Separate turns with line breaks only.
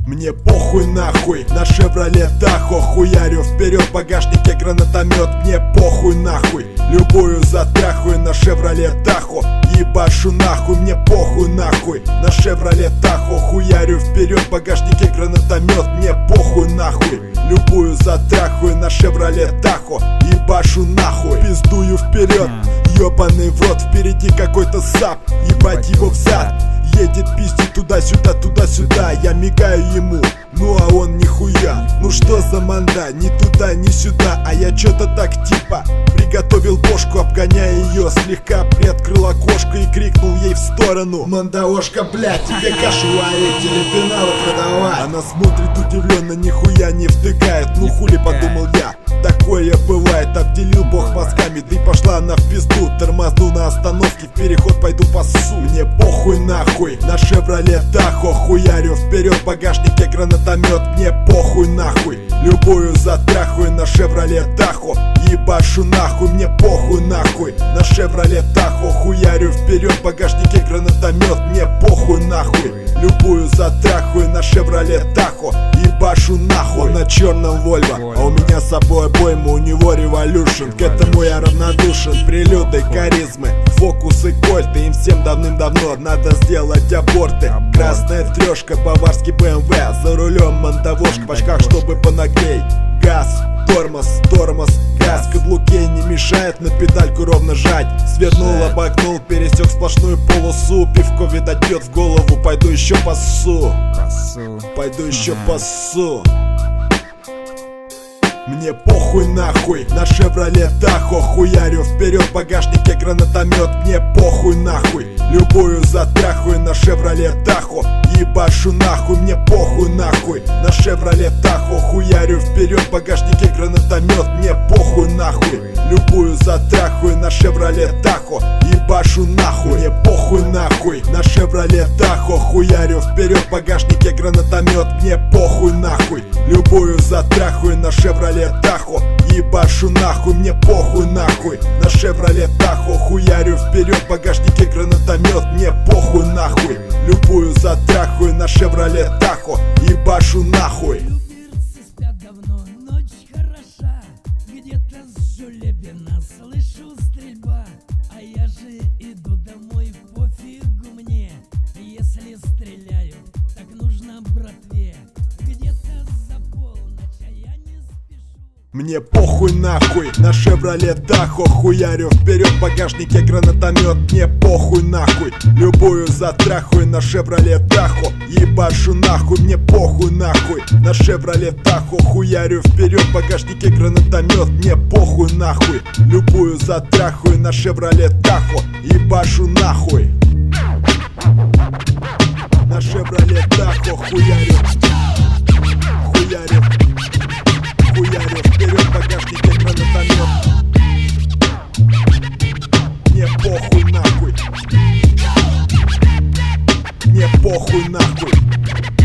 Мне похуй нахуй на Шевроле Тахо. Хуярю вперед, в багажнике гранатомет. Мне похуй нахуй, любую затрахую на Шевроле Тахо. Ебашу нахуй, мне похуй нахуй на Шевроле Тахо. Хуярю вперед, в багажнике гранатомет. Мне похуй нахуй, любую затрахую на Шевроле Тахо. Ебашу нахуй, пиздую вперед. Ёбаный в рот, впереди какой-то сап. Ебать его в зад. Едет пиздит туда-сюда, туда-сюда. Я мигаю ему, ну а он нихуя. Ну что за манда, ни туда, ни сюда. А я чё-то так типа приготовил бошку, обгоняя ее. Слегка приоткрыл окошко и крикнул ей в сторону: «Мандаошка, блядь, тебе кашу варить или пеналы продавать?» Она смотрит удивленно, нихуя не втыкает. Ну хули, подумал я, такое бывает. Обделил бог мозгами, да и пошла она в пизду. Тормозну на остановке, в переход пойду пасу. Мне похуй нахуй на Шевроле Тахо. Хуярю вперед, в багажнике гранатомет. Мне похуй нахуй, любую затрахую на Шевроле Тахо. Ебашу нахуй, мне похуй нахуй на Шевроле Тахо. Хуярю вперед, в багажнике гранатомет. Мне похуй нахуй, любую затрахую на Шевроле Тахо. Ебашу нахуй на черном Вольво, а у меня с собой обойма, у него революшн. К этому я равнодушен, прелюды, харизмы, фокусы, кольты. Им всем давным-давно надо сделать аборты. Красная трешка, баварский БМВ, за рулем мандавошка, в очках, чтобы понаглей. Газ, тормоз, тормоз, газ, каблуке не мешает на педальку ровно жать. Свернул, обогнул, пересек сплошную полосу. Пивко, видать, бьет в голову, пойду еще пассу. Пойду еще пассу. Мне похуй нахуй на Шевроле Тахо. Хуярю вперед, в багажнике гранатомет. Мне похуй нахуй, любую затрахую на Шевроле Тахо. Ебашу нахуй, мне похуй нахуй на Шевроле Тахо. Хуярю вперед, в багажнике гранатомет. Мне похуй нахуй, любую затрахую на Шевроле Тахо. Ебашу нахуй, мне похуй нахуй на Шевроле Тахо. Хуярю вперед, в багажнике гранатомет. Мне похуй нахуй, любую затрахую на Шевроле Тахо. Ебашу нахуй, мне похуй нахуй на Шевроле Тахо. Хуярю вперед, в багажнике гранатомет. Мне похуй нахуй, любую затрахую на Шевроле Тахо. Ебашу нахуй.
Спят давно, ночь хороша. Где-то с Жулебина слышу стрельба. А я же иду домой, пофигу мне. Если стреляют, так нужно братве. Где-то за полночь, а я не спешу.
Мне похуй нахуй на Шевроле Тахо. Хуярю вперед, в багажнике гранатомет. Мне похуй нахуй, любую затрахую на Шевроле Тахо. Ебашу нахуй, мне похуй нахуй на Шевроле Тахо. Хуярю вперед, в багажнике гранатомет. Мне похуй нахуй, любую затрахую на Шевроле Тахо. Ебашу нахуй на Шевроле Тахо. Хуярю, хуярю, хуярю вперед, в багажнике гранатомет. Мне похуй нахуй, мне похуй нахуй.